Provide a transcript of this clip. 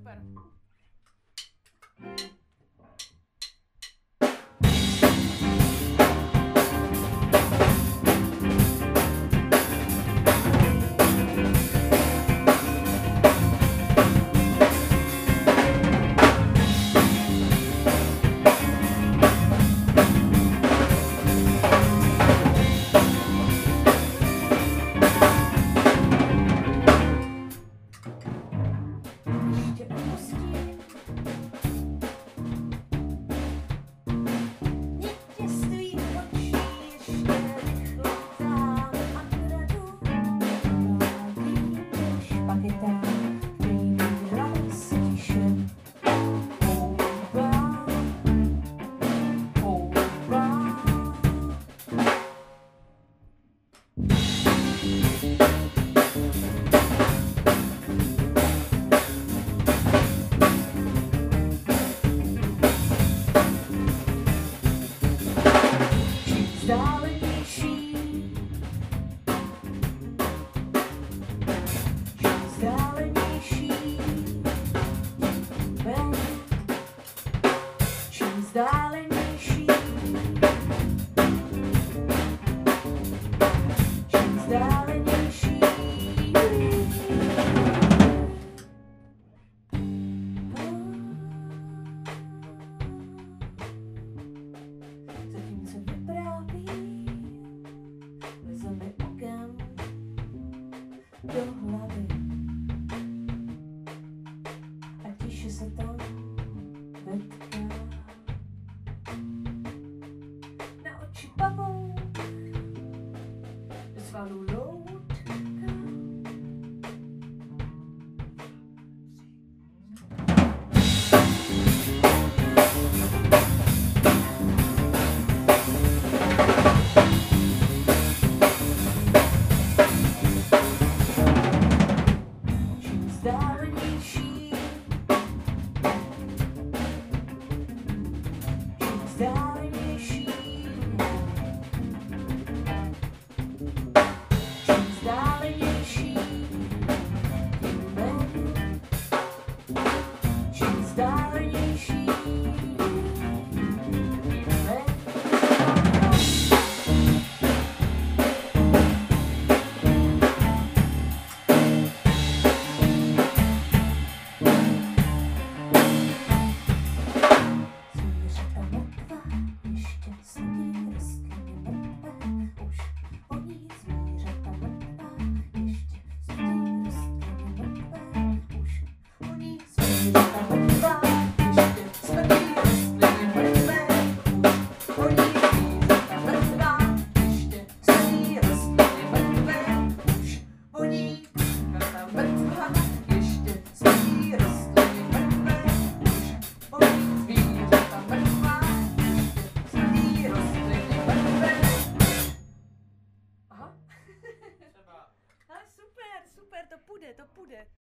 super. Vzdálenější, vzdálenější. Zatímco vypráví, leze mi okem do hlavy a tiše se tam vetká. Na oči pavouk, do svalů loutka. Čím vzdálenější, čím vzdálenější, čím vzdálenější, tím méně, čím vzdálenější, tím méně. Ale super, super, to půjde, to půjde.